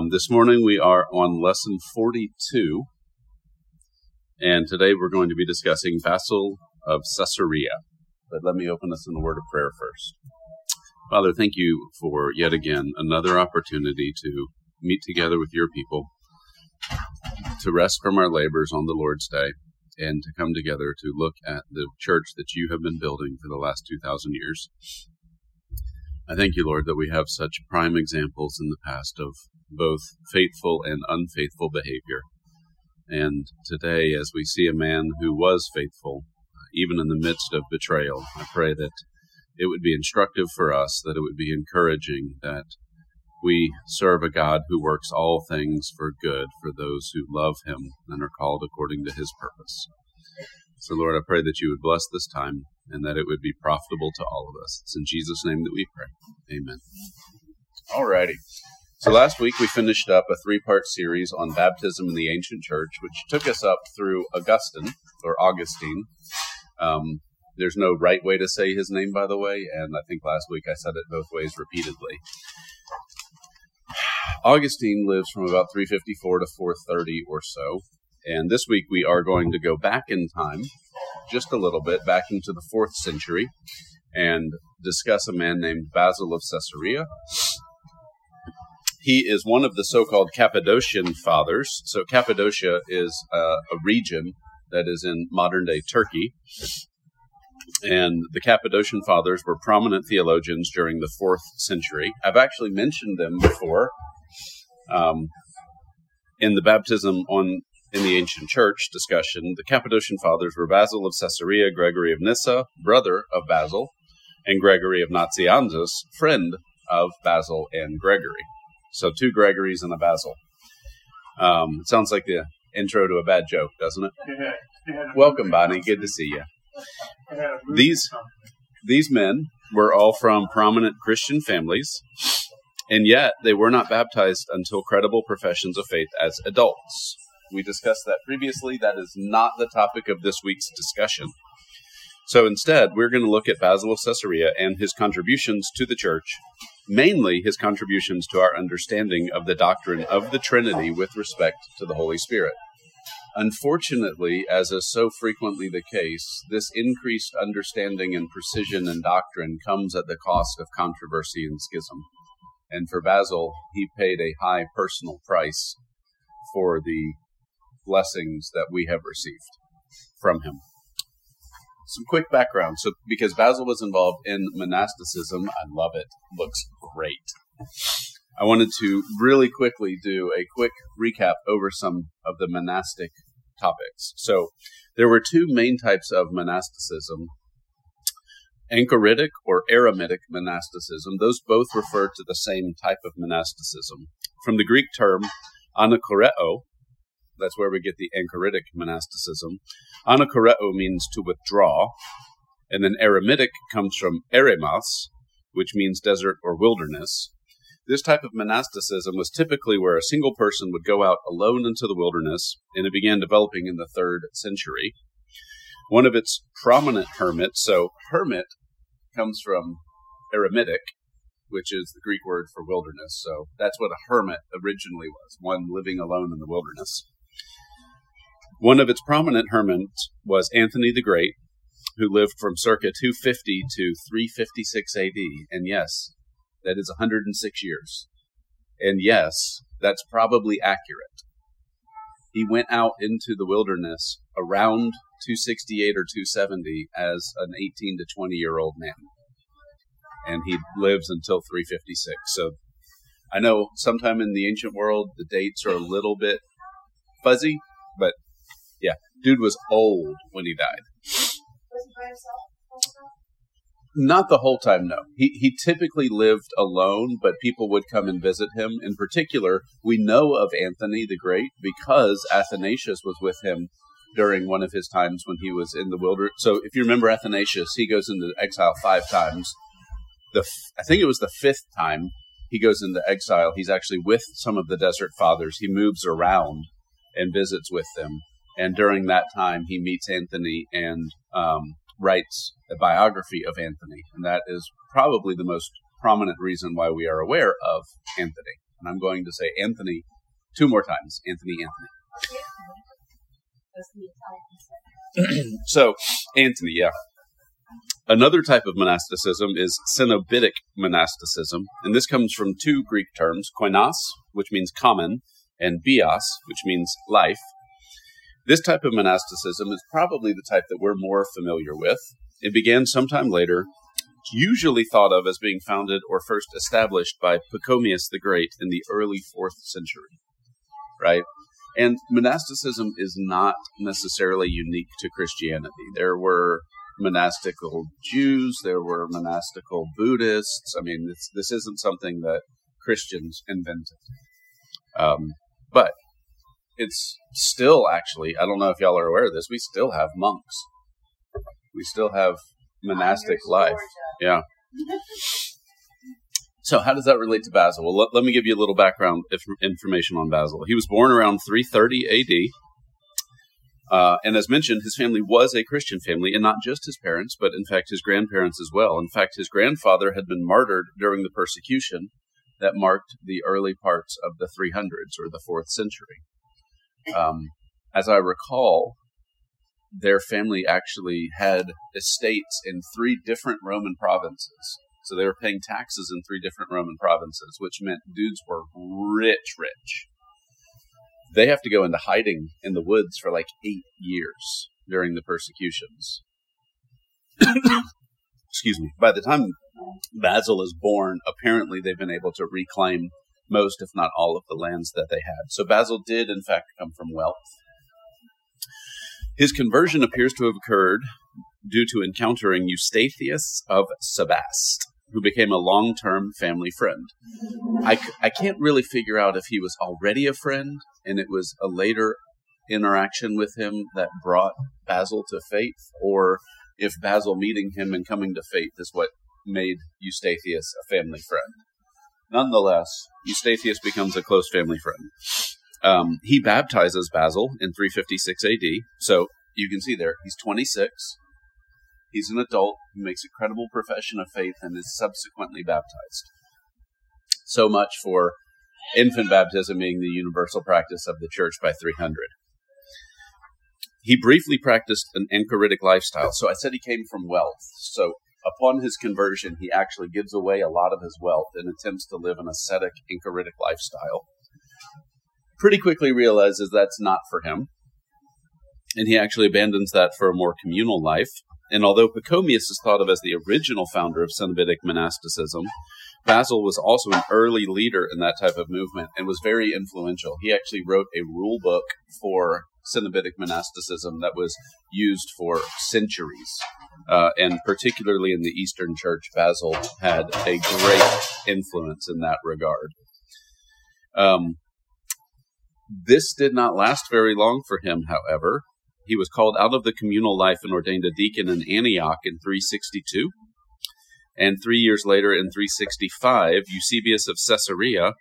This morning we are on lesson 42, and today we're going to be discussing Basil of Caesarea. But let me open us in a word of prayer first. Father, thank you for yet again another opportunity to meet together with your people, to rest from our labors on the Lord's Day, and to come together to look at the church that you have been building for the last 2,000 years. I thank you, Lord, that we have such prime examples in the past of both faithful and unfaithful behavior. And today, as we see a man who was faithful, even in the midst of betrayal, I pray that it would be instructive for us, that it would be encouraging, that we serve a God who works all things for good for those who love him and are called according to his purpose. So, Lord, I pray that you would bless this time and that it would be profitable to all of us. It's in Jesus' name that we pray. Amen. All righty. So last week we finished up a three-part series on baptism in the ancient church, which took us up through Augustine. There's no right way to say his name, by the way, and I think last week I said it both ways repeatedly. Augustine lives from about 354 to 430 or so, and this week we are going to go back in time just a little bit, back into the 4th century, and discuss a man named Basil of Caesarea. He is one of the so-called Cappadocian fathers. So Cappadocia is a region that is in modern-day Turkey. And the Cappadocian fathers were prominent theologians during the 4th century. I've actually mentioned them before in the baptism in the ancient church discussion. The Cappadocian fathers were Basil of Caesarea, Gregory of Nyssa, brother of Basil, and Gregory of Nazianzus, friend of Basil and Gregory. So 2 Gregorys and a Basil. It sounds like the intro to a bad joke, doesn't it? Welcome, Bonnie. Good to see you. These men were all from prominent Christian families, and yet they were not baptized until credible professions of faith as adults. We discussed that previously. That is not the topic of this week's discussion. So instead, we're going to look at Basil of Caesarea and his contributions to the church, mainly his contributions to our understanding of the doctrine of the Trinity with respect to the Holy Spirit. Unfortunately, as is so frequently the case, this increased understanding and precision in doctrine comes at the cost of controversy and schism. And for Basil, he paid a high personal price for the blessings that we have received from him. Some quick background. So, because Basil was involved in monasticism, I love it. Looks great. I wanted to really quickly do a quick recap over some of the monastic topics. So, there were 2 main types of monasticism: Anchoritic or Eremitic monasticism. Those both refer to the same type of monasticism. From the Greek term anakoreo, that's where we get the Anchoritic monasticism. Anakoreo means to withdraw, and then Eremitic comes from eremos, which means desert or wilderness. This type of monasticism was typically where a single person would go out alone into the wilderness, and it began developing in the 3rd century. One of its prominent hermits, so hermit comes from eremitic, which is the Greek word for wilderness. So that's what a hermit originally was, one living alone in the wilderness. One of its prominent hermits was Anthony the Great, who lived from circa 250 to 356 AD. And yes, that is 106 years. And yes, that's probably accurate. He went out into the wilderness around 268 or 270 as an 18 to 20-year-old man. And he lives until 356. So I know sometime in the ancient world, the dates are a little bit fuzzy, but yeah, dude was old when he died. Was he by himself? Not the whole time, no. He typically lived alone, but people would come and visit him. In particular, we know of Anthony the Great because Athanasius was with him during one of his times when he was in the wilderness. So if you remember Athanasius, he goes into exile 5 times. I think it was the 5th time he goes into exile. He's actually with some of the desert fathers. He moves around and visits with them. And during that time, he meets Anthony and writes a biography of Anthony. And that is probably the most prominent reason why we are aware of Anthony. And I'm going to say Anthony 2 more times. Anthony. So, Anthony, yeah. Another type of monasticism is Cenobitic monasticism, and this comes from 2 Greek terms, koinos, which means common, and bios, which means life. This type of monasticism is probably the type that we're more familiar with. It began sometime later, usually thought of as being founded or first established by Pachomius the Great in the early 4th century, right? And monasticism is not necessarily unique to Christianity. There were monastical Jews, there were monastical Buddhists. I mean, this isn't something that Christians invented. But it's still actually, I don't know if y'all are aware of this, we still have monks. We still have monastic life. Yeah. So how does that relate to Basil? Well, let me give you a little background information on Basil. He was born around 330 AD. And as mentioned, his family was a Christian family, and not just his parents, but in fact his grandparents as well. In fact, his grandfather had been martyred during the persecution that marked the early parts of the 300s or the 4th century. As I recall, their family actually had estates in 3 different Roman provinces. So they were paying taxes in 3 different Roman provinces, which meant dudes were rich. They have to go into hiding in the woods for like 8 years during the persecutions. Excuse me. By the time Basil is born, apparently they've been able to reclaim most, if not all, of the lands that they had. So Basil did, in fact, come from wealth. His conversion appears to have occurred due to encountering Eustathius of Sebaste, who became a long-term family friend. I can't really figure out if he was already a friend and it was a later interaction with him that brought Basil to faith, or if Basil meeting him and coming to faith is what made Eustathius a family friend. Nonetheless, Eustathius becomes a close family friend. He baptizes Basil in 356 AD. So you can see there, he's 26. He's an adult who makes a credible profession of faith and is subsequently baptized. So much for infant baptism being the universal practice of the church by 300. He briefly practiced an anchoritic lifestyle. So I said he came from wealth. So upon his conversion, he actually gives away a lot of his wealth and attempts to live an ascetic anchoritic lifestyle. Pretty quickly realizes that's not for him, and he actually abandons that for a more communal life. And although Pachomius is thought of as the original founder of Cenobitic monasticism, Basil was also an early leader in that type of movement and was very influential. He actually wrote a rule book for Cenobitic monasticism that was used for centuries. And particularly in the Eastern Church, Basil had a great influence in that regard. This did not last very long for him, however. He was called out of the communal life and ordained a deacon in Antioch in 362. And 3 years later, in 365, Eusebius of Caesarea,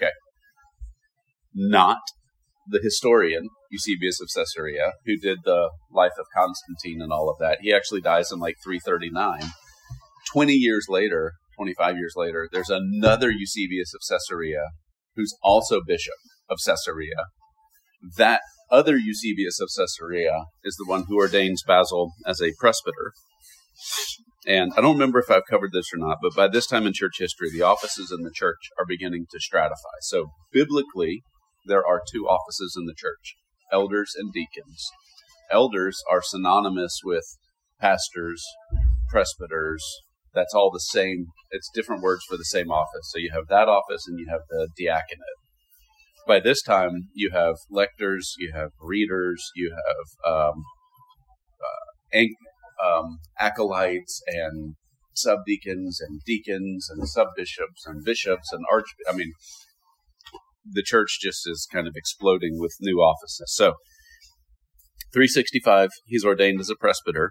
not the historian Eusebius of Caesarea, who did the life of Constantine and all of that. He actually dies in like 339. 20 years later, 25 years later, there's another Eusebius of Caesarea who's also bishop of Caesarea. That other Eusebius of Caesarea is the one who ordains Basil as a presbyter. And I don't remember if I've covered this or not, but by this time in church history, the offices in the church are beginning to stratify. So biblically, there are 2 offices in the church, elders and deacons. Elders are synonymous with pastors, presbyters. That's all the same. It's different words for the same office. So you have that office and you have the diaconate. By this time, you have lectors, you have readers, you have acolytes and subdeacons and deacons and subbishops and bishops and the church just is kind of exploding with new offices. So 365, he's ordained as a presbyter.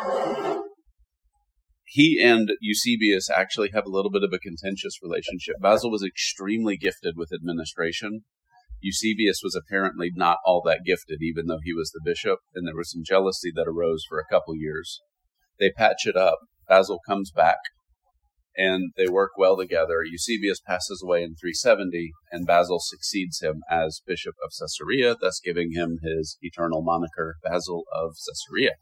He and Eusebius actually have a little bit of a contentious relationship. Basil was extremely gifted with administration. Eusebius was apparently not all that gifted, even though he was the bishop, and there was some jealousy that arose for a couple years. They patch it up. Basil comes back and they work well together. Eusebius passes away in 370, and Basil succeeds him as Bishop of Caesarea, thus giving him his eternal moniker, Basil of Caesarea.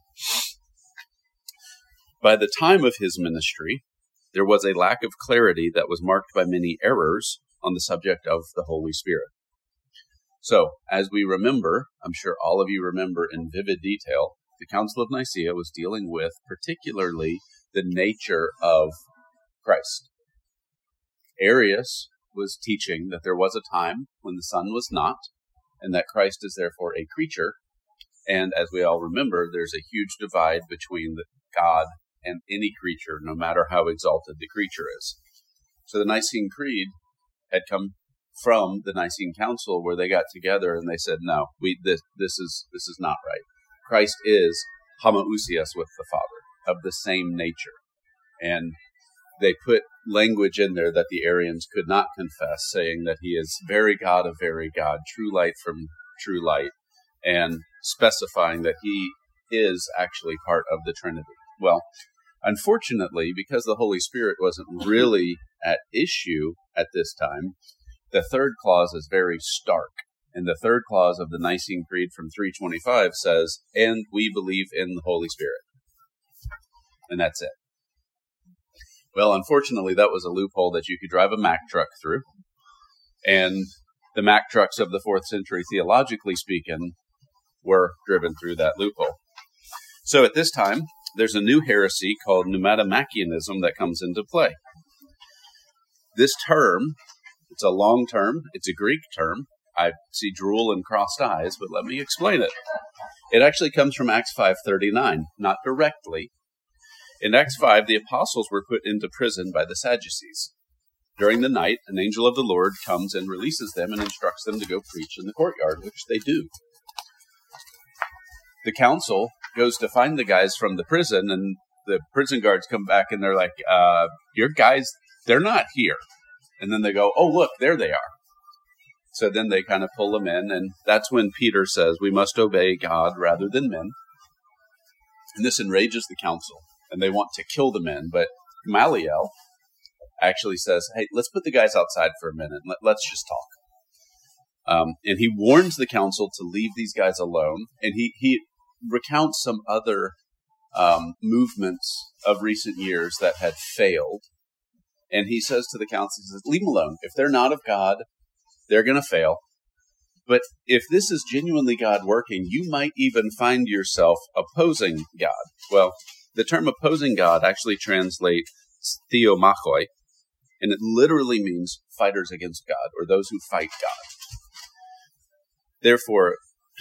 By the time of his ministry, there was a lack of clarity that was marked by many errors on the subject of the Holy Spirit. So, as we remember, I'm sure all of you remember in vivid detail, the Council of Nicaea was dealing with particularly the nature of Christ. Arius was teaching that there was a time when the Son was not, and that Christ is therefore a creature. And as we all remember, there's a huge divide between God and any creature, no matter how exalted the creature is. So the Nicene Creed had come from the Nicene Council, where they got together and they said, no, this is not right. Christ is homoousios with the Father, of the same nature. And they put language in there that the Arians could not confess, saying that he is very God of very God, true light from true light, and specifying that he is actually part of the Trinity. Well, unfortunately, because the Holy Spirit wasn't really at issue at this time, the third clause is very stark. And the third clause of the Nicene Creed from 325 says, and we believe in the Holy Spirit. And that's it. Well, unfortunately, that was a loophole that you could drive a Mack truck through. And the Mack trucks of the 4th century, theologically speaking, were driven through that loophole. So at this time, there's a new heresy called pneumatomachianism that comes into play. This term, it's a long term, it's a Greek term. I see drool and crossed eyes, but let me explain it. It actually comes from Acts 5:39, not directly. In Acts 5, the apostles were put into prison by the Sadducees. During the night, an angel of the Lord comes and releases them and instructs them to go preach in the courtyard, which they do. The council goes to find the guys from the prison, and the prison guards come back and they're like, your guys, they're not here. And then they go, oh, look, there they are. So then they kind of pull them in, and that's when Peter says, we must obey God rather than men. And this enrages the council, and they want to kill the men. But Gamaliel actually says, hey, let's put the guys outside for a minute. Let's just talk. And he warns the council to leave these guys alone. And he recounts some other movements of recent years that had failed. And he says to the council, he says, leave them alone. If they're not of God, they're going to fail. But if this is genuinely God working, you might even find yourself opposing God. Well, the term opposing God actually translates theomachoi, and it literally means fighters against God, or those who fight God. Therefore,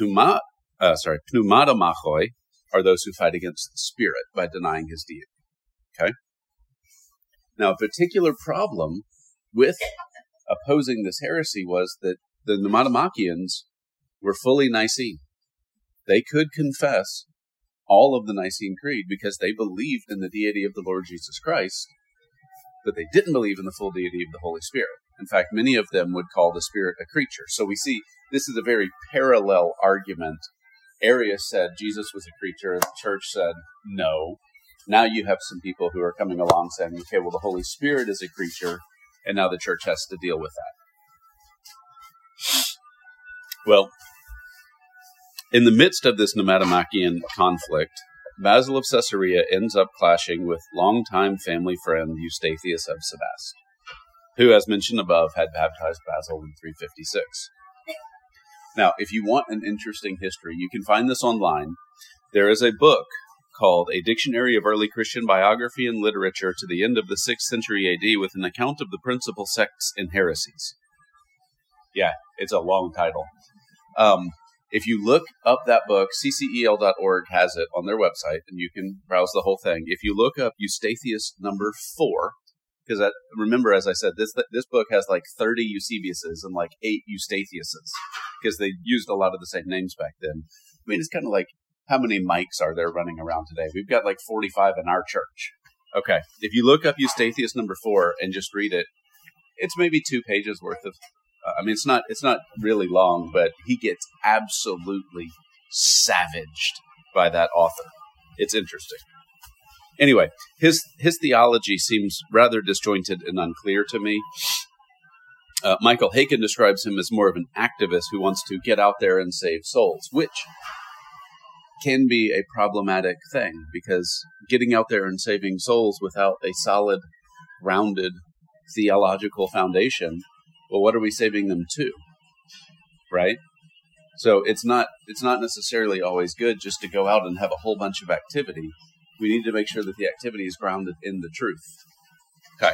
pneumatomachoi are those who fight against the Spirit by denying his deity. Okay? Now, a particular problem with opposing this heresy was that the pneumatomachians were fully Nicene. They could confess all of the Nicene Creed because they believed in the deity of the Lord Jesus Christ, but they didn't believe in the full deity of the Holy Spirit. In fact, many of them would call the Spirit a creature. So we see this is a very parallel argument. Arius said Jesus was a creature, and the church said no. Now you have some people who are coming along saying, okay, well, the Holy Spirit is a creature, and now the church has to deal with that. Well, in the midst of this pneumatomachian conflict, Basil of Caesarea ends up clashing with longtime family friend Eustathius of Sebaste, who, as mentioned above, had baptized Basil in 356. Now, if you want an interesting history, you can find this online. There is a book called A Dictionary of Early Christian Biography and Literature to the End of the 6th Century AD with an account of the principal sects and heresies. Yeah, it's a long title. If you look up that book, ccel.org has it on their website, and you can browse the whole thing. If you look up Eustathius number 4, because remember, as I said, this book has like 30 Eusebiuses and like 8 Eustathiuses, because they used a lot of the same names back then. I mean, it's kind of like, how many mics are there running around today? We've got like 45 in our church. Okay, if you look up Eustathius number 4 and just read it, it's maybe 2 pages worth of. It's not really long, but he gets absolutely savaged by that author. It's interesting. Anyway, his theology seems rather disjointed and unclear to me. Michael Haykin describes him as more of an activist who wants to get out there and save souls, which can be a problematic thing, because getting out there and saving souls without a solid, grounded theological foundation, well, what are we saving them to? Right? So it's not necessarily always good just to go out and have a whole bunch of activity. We need to make sure that the activity is grounded in the truth. Okay.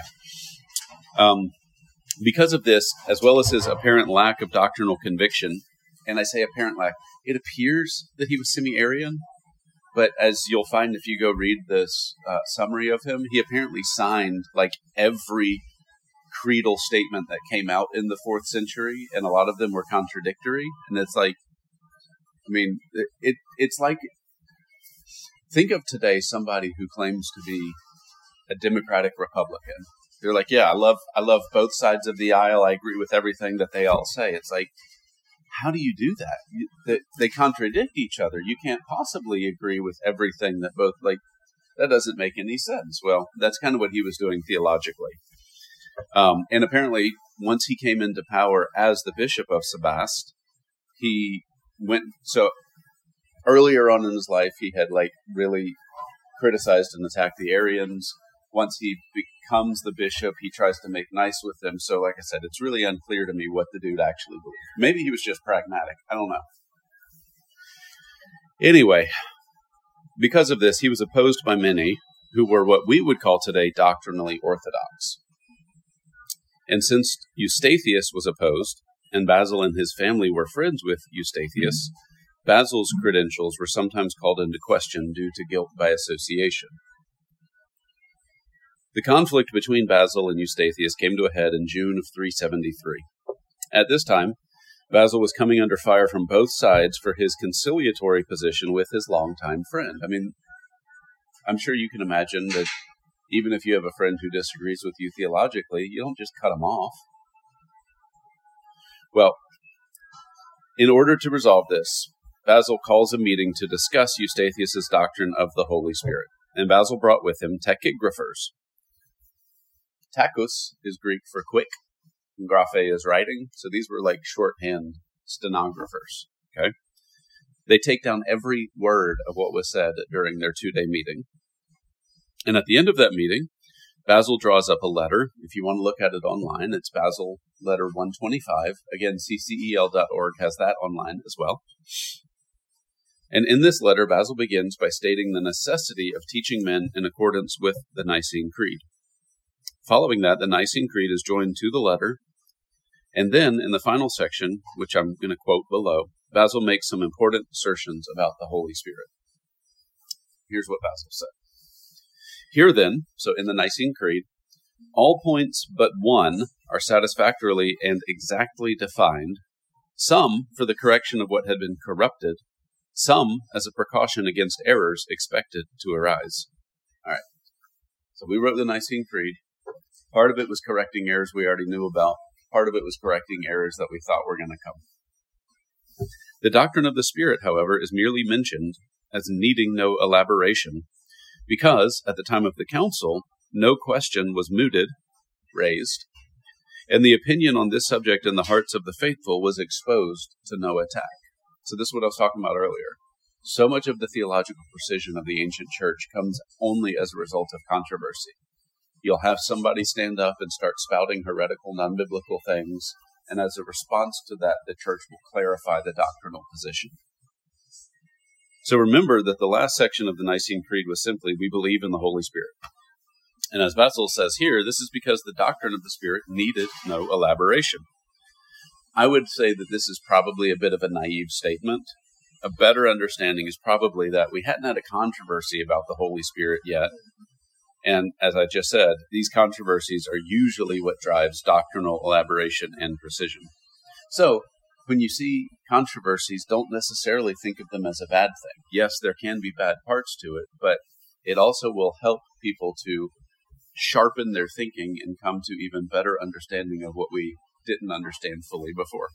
Because of this, as well as his apparent lack of doctrinal conviction, and I say apparent lack, it appears that he was semi-Arian, but as you'll find if you go read this summary of him, he apparently signed like every creedal statement that came out in the 4th century, and a lot of them were contradictory. And it's like, I mean, it's like, think of today somebody who claims to be a Democratic Republican. They're like, yeah, I love both sides of the aisle. I agree with everything that they all say. It's like, how do you do that? They contradict each other. You can't possibly agree with everything that both, like, that doesn't make any sense. Well, that's kind of what he was doing theologically. And apparently, once he came into power as the Bishop of Sebaste, he went, so earlier on in his life, he had like really criticized and attacked the Arians. Once he becomes the bishop, he tries to make nice with them. So like I said, it's really unclear to me what the dude actually believed. Maybe he was just pragmatic. I don't know. Anyway, because of this, he was opposed by many who were what we would call today doctrinally orthodox. And since Eustathius was opposed, and Basil and his family were friends with Eustathius, Basil's credentials were sometimes called into question due to guilt by association. The conflict between Basil and Eustathius came to a head in June of 373. At this time, Basil was coming under fire from both sides for his conciliatory position with his longtime friend. I mean, I'm sure you can imagine that even if you have a friend who disagrees with you theologically, you don't just cut them off. Well, in order to resolve this, Basil calls a meeting to discuss Eustathius' doctrine of the Holy Spirit. And Basil brought with him tachygraphers. Tachus is Greek for quick, and graphe is writing. So these were like shorthand stenographers. Okay, they take down every word of what was said during their 2-day meeting. And at the end of that meeting, Basil draws up a letter. If you want to look at it online, it's Basil letter 125. Again, ccel.org has that online as well. And in this letter, Basil begins by stating the necessity of teaching men in accordance with the Nicene Creed. Following that, the Nicene Creed is joined to the letter. And then, in the final section, which I'm going to quote below, Basil makes some important assertions about the Holy Spirit. Here's what Basil said. Here then, so in the Nicene Creed, all points but one are satisfactorily and exactly defined, some for the correction of what had been corrupted, some as a precaution against errors expected to arise. All right. So we wrote the Nicene Creed. Part of it was correcting errors we already knew about. Part of it was correcting errors that we thought were going to come. The doctrine of the Spirit, however, is merely mentioned as needing no elaboration, because at the time of the council, no question was raised, and the opinion on this subject in the hearts of the faithful was exposed to no attack. So this is what I was talking about earlier. So much of the theological precision of the ancient church comes only as a result of controversy. You'll have somebody stand up and start spouting heretical, non-biblical things, and as a response to that, the church will clarify the doctrinal position. So remember that the last section of the Nicene Creed was simply, we believe in the Holy Spirit. And as Basil says here, this is because the doctrine of the Spirit needed no elaboration. I would say that this is probably a bit of a naive statement. A better understanding is probably that we hadn't had a controversy about the Holy Spirit yet. And as I just said, these controversies are usually what drives doctrinal elaboration and precision. So, when you see controversies, don't necessarily think of them as a bad thing. Yes, there can be bad parts to it, but it also will help people to sharpen their thinking and come to even better understanding of what we didn't understand fully before.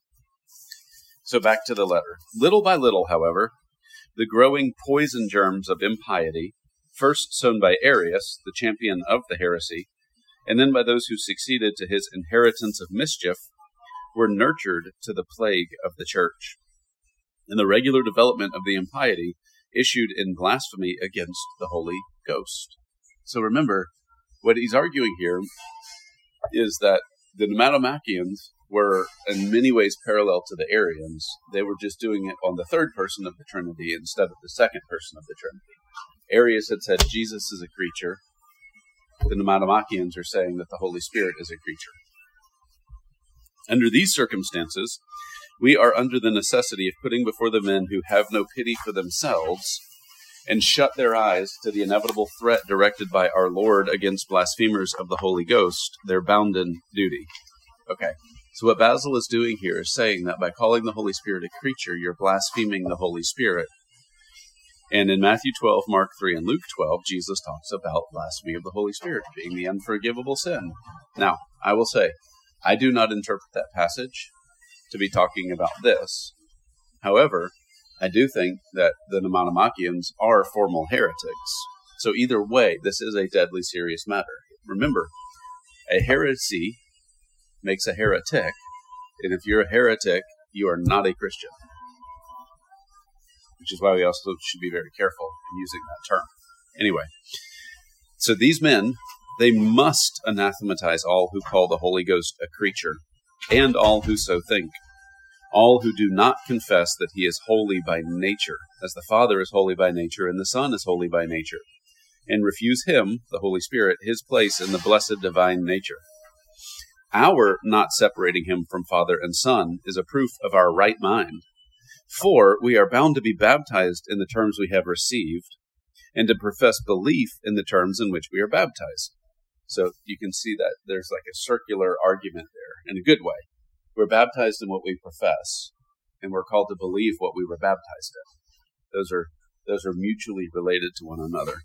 So back to the letter. Little by little, however, the growing poison germs of impiety first sown by Arius, the champion of the heresy, and then by those who succeeded to his inheritance of mischief, were nurtured to the plague of the church, and the regular development of the impiety issued in blasphemy against the Holy Ghost. So remember, what he's arguing here is that the Pneumatomachans were in many ways parallel to the Arians. They were just doing it on the third person of the Trinity instead of the second person of the Trinity. Arius had said Jesus is a creature. The Pneumatomachans are saying that the Holy Spirit is a creature. Under these circumstances, we are under the necessity of putting before the men who have no pity for themselves and shut their eyes to the inevitable threat directed by our Lord against blasphemers of the Holy Ghost, their bounden duty. Okay, so what Basil is doing here is saying that by calling the Holy Spirit a creature, you're blaspheming the Holy Spirit. And in Matthew 12, Mark 3, and Luke 12, Jesus talks about blasphemy of the Holy Spirit being the unforgivable sin. Now, I will say, I do not interpret that passage to be talking about this. However, I do think that the Pneumatomachans are formal heretics. So either way, this is a deadly serious matter. Remember, a heresy makes a heretic, and if you're a heretic, you are not a Christian. Which is why we also should be very careful in using that term. Anyway, so these men, they must anathematize all who call the Holy Ghost a creature, and all who so think. All who do not confess that he is holy by nature, as the Father is holy by nature and the Son is holy by nature, and refuse him, the Holy Spirit, his place in the blessed divine nature. Our not separating him from Father and Son is a proof of our right mind, for we are bound to be baptized in the terms we have received, and to profess belief in the terms in which we are baptized. So you can see that there's like a circular argument there, in a good way. We're baptized in what we profess, and we're called to believe what we were baptized in. Those are mutually related to one another.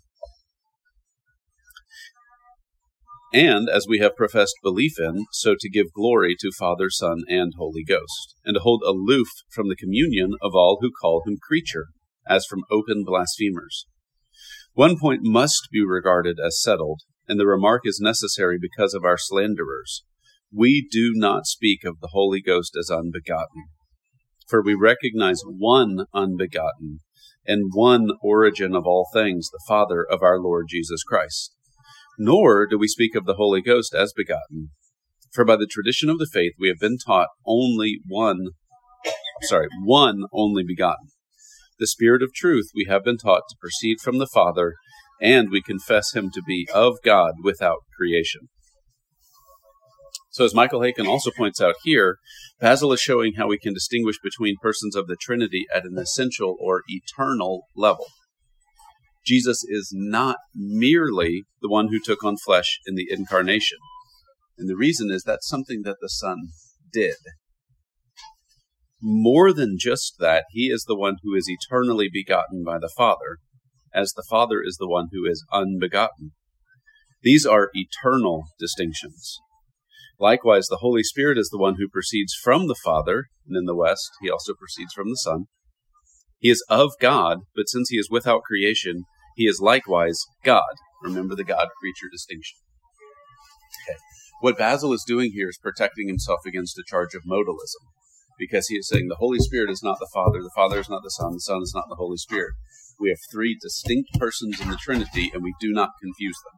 And as we have professed belief in, so to give glory to Father, Son, and Holy Ghost, and to hold aloof from the communion of all who call him creature, as from open blasphemers. One point must be regarded as settled, and the remark is necessary because of our slanderers. We do not speak of the Holy Ghost as unbegotten, for we recognize one unbegotten and one origin of all things, the Father of our Lord Jesus Christ. Nor do we speak of the Holy Ghost as begotten, for by the tradition of the faith we have been taught one only begotten. The Spirit of truth we have been taught to proceed from the Father, and we confess him to be of God without creation. So as Michael Haykin also points out here, Basil is showing how we can distinguish between persons of the Trinity at an essential or eternal level. Jesus is not merely the one who took on flesh in the incarnation. And the reason is that's something that the Son did. More than just that, he is the one who is eternally begotten by the Father, as the Father is the one who is unbegotten. These are eternal distinctions. Likewise, the Holy Spirit is the one who proceeds from the Father, and in the West, he also proceeds from the Son. He is of God, but since he is without creation, he is likewise God. Remember the God-creature distinction. Okay. What Basil is doing here is protecting himself against a charge of modalism, because he is saying the Holy Spirit is not the Father is not the Son is not the Holy Spirit. We have three distinct persons in the Trinity, and we do not confuse them.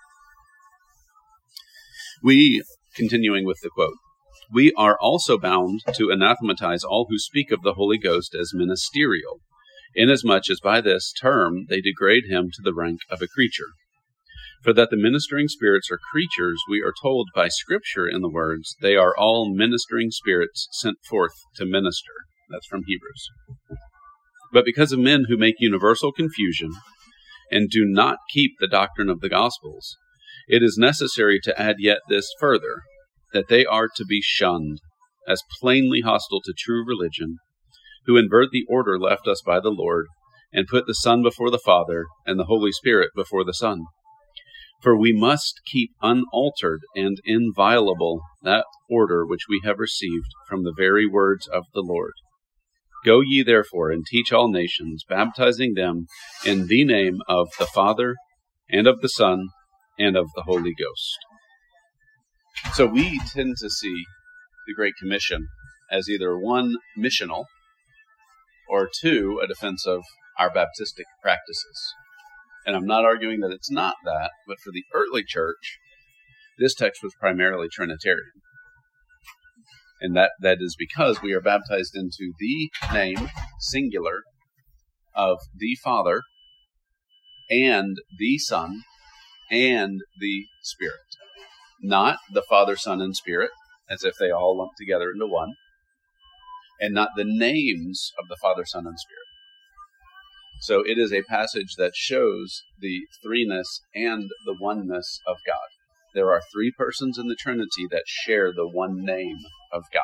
Continuing with the quote, we are also bound to anathematize all who speak of the Holy Ghost as ministerial, inasmuch as by this term they degrade him to the rank of a creature. For that the ministering spirits are creatures, we are told by Scripture in the words, they are all ministering spirits sent forth to minister. That's from Hebrews. But because of men who make universal confusion and do not keep the doctrine of the Gospels, it is necessary to add yet this further, that they are to be shunned, as plainly hostile to true religion, who invert the order left us by the Lord, and put the Son before the Father, and the Holy Spirit before the Son. For we must keep unaltered and inviolable that order which we have received from the very words of the Lord. Go ye therefore and teach all nations, baptizing them in the name of the Father, and of the Son, and of the Holy Ghost. So we tend to see the Great Commission as either one, missional, or two, a defense of our Baptistic practices. And I'm not arguing that it's not that, but for the early church, this text was primarily Trinitarian. And that is because we are baptized into the name, singular, of the Father, and the Son, and the Spirit. Not the Father, Son, and Spirit, as if they all lump together into one, and not the names of the Father, Son, and Spirit. So it is a passage that shows the threeness and the oneness of God. There are three persons in the Trinity that share the one name of God.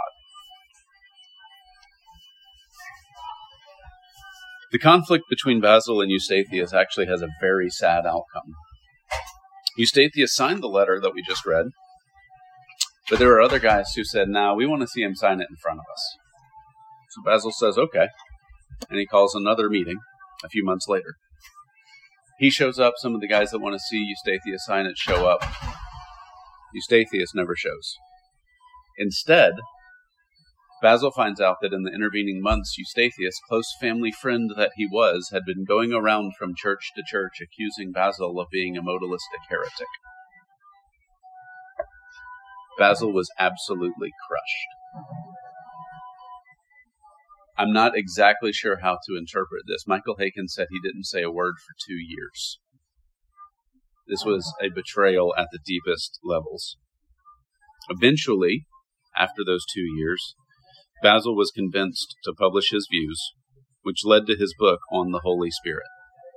The conflict between Basil and Eustathius actually has a very sad outcome. Eustathius signed the letter that we just read, but there were other guys who said, "No, we want to see him sign it in front of us." So Basil says, "Okay," and he calls another meeting a few months later. He shows up. Some of the guys that want to see Eustathius sign it show up. Eustathius never shows. Instead, Basil finds out that in the intervening months, Eustathius, close family friend that he was, had been going around from church to church accusing Basil of being a modalistic heretic. Basil was absolutely crushed. I'm not exactly sure how to interpret this. Michael Haykin said he didn't say a word for 2 years. This was a betrayal at the deepest levels. Eventually, after those 2 years, Basil was convinced to publish his views, which led to his book on the Holy Spirit.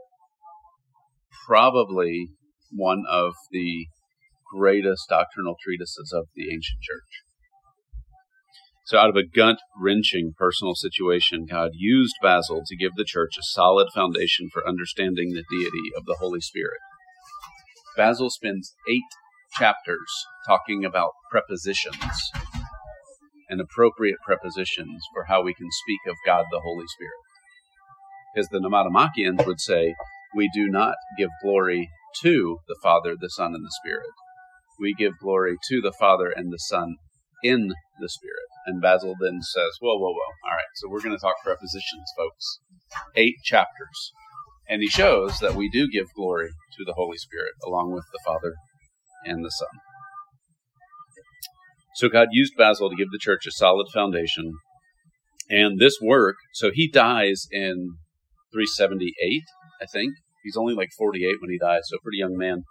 Probably one of the greatest doctrinal treatises of the ancient church. So out of a gut-wrenching personal situation, God used Basil to give the church a solid foundation for understanding the deity of the Holy Spirit. Basil spends 8 chapters talking about prepositions and appropriate prepositions for how we can speak of God the Holy Spirit. Because the Pneumatomachians would say, we do not give glory to the Father, the Son, and the Spirit. We give glory to the Father and the Son in the Spirit. And Basil then says, whoa. All right, so we're going to talk prepositions, folks. 8 chapters. And he shows that we do give glory to the Holy Spirit, along with the Father and the Son. So God used Basil to give the church a solid foundation. And this work, so he dies in 378, I think. He's only like 48 when he dies, so a pretty young man.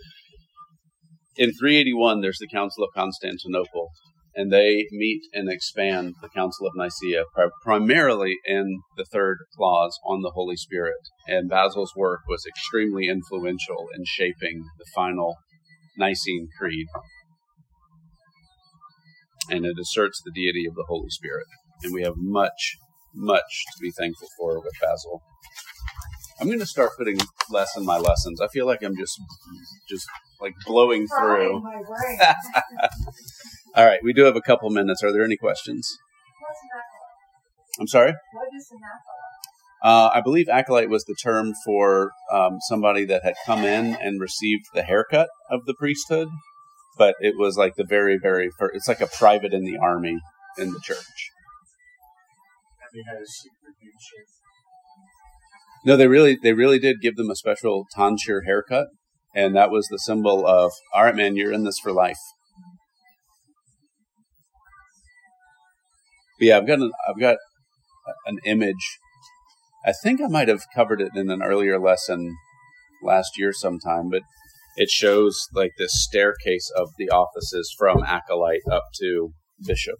In 381, there's the Council of Constantinople. And they meet and expand the Council of Nicaea, primarily in the 3rd clause on the Holy Spirit. And Basil's work was extremely influential in shaping the final Nicene Creed. And it asserts the deity of the Holy Spirit. And we have much to be thankful for with Basil. I'm going to start putting less in my lessons. I feel like I'm just like blowing through. All right, we do have a couple minutes. Are there any questions? What's an acolyte? I'm sorry? What is an acolyte? I believe acolyte was the term for somebody that had come in and received the haircut of the priesthood, but it was like the very, very first. It's like a private in the army in the church. Have you had a secret handshake? No, they really did give them a special tonsure haircut, and that was the symbol of, all right, man, you're in this for life. But yeah, I've got an image. I think I might have covered it in an earlier lesson last year sometime, but it shows like this staircase of the offices from acolyte up to bishop.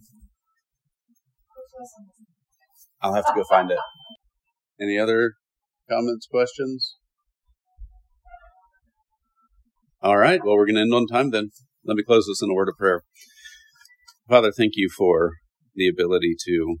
I'll have to go find it. Any other comments, questions? All right. Well, we're going to end on time then. Let me close this in a word of prayer. Father, thank you for the ability to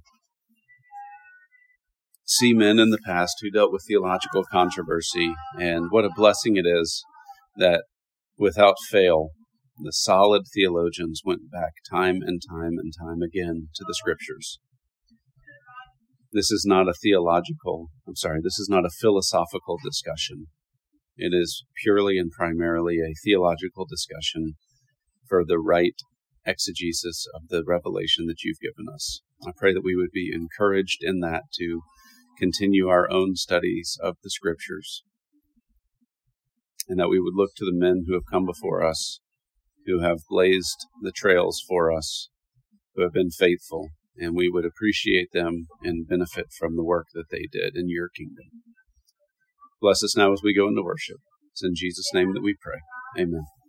see men in the past who dealt with theological controversy, and what a blessing it is that without fail, the solid theologians went back time and time and time again to the Scriptures. This is not a philosophical discussion. It is purely and primarily a theological discussion for the right exegesis of the revelation that you've given us. I pray that we would be encouraged in that to continue our own studies of the Scriptures, and that we would look to the men who have come before us, who have blazed the trails for us, who have been faithful, and we would appreciate them and benefit from the work that they did in your kingdom. Bless us now as we go into worship. It's in Jesus' name that we pray. Amen.